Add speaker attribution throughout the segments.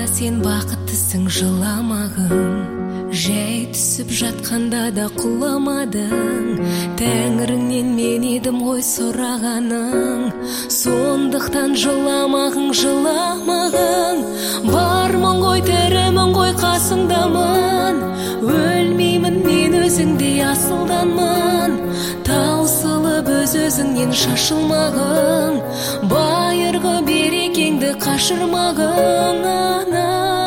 Speaker 1: сен бақыттысың жыламағың, жай түсіп жатқанда да құламадың. Тәңіріңнен мен едім ғой сұрағаның, сондықтан жыламағың, жыламағың. Бармын ғой, тірімін ғой, қасыңдамын, өлмеймін мен өзіңдей асылданмын. Таусылып өз-өзіңнен шашылмағың, байырғы берекеңді қашырмағың, ана.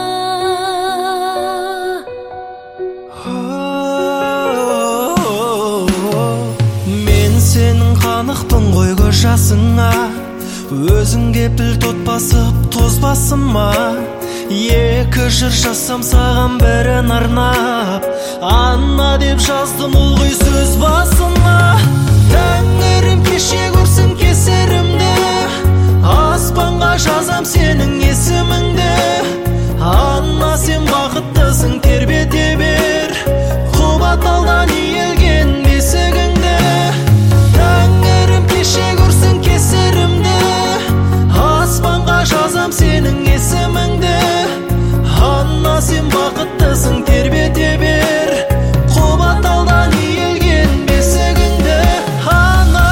Speaker 2: Мен сенің қанықпын ғой көз жасыңа, өзіңге піл тот басып тоз басыма. Екі жыр жазсам саған бірін арнап, Анна деп жаздым ылғи сөз басына. Тәңірім кеше көрсін кесірімді, аспанға жазам сенің есіміңді. Анна сен бақыттысың, тербете бер құбаталдан иілген бесігіңді. Тәңірім кеше көрсін кесірімді, аспанға жазам сенің есіміңді. Анна сен бақыттысың, тербете бер құбаталдан иілген бесігіңді. Ана.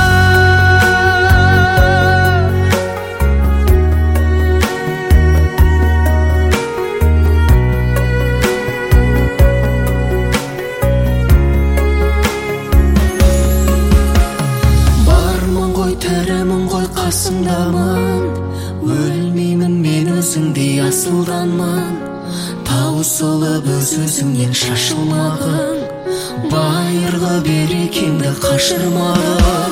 Speaker 1: Бармын ғой, тірімін ғой, қасыңдамын, өлмеймін мен өзіңдей асылданмын. Таусылып өз-өзіңнен шашылмағың, байырғы берекеңді қашырмағың.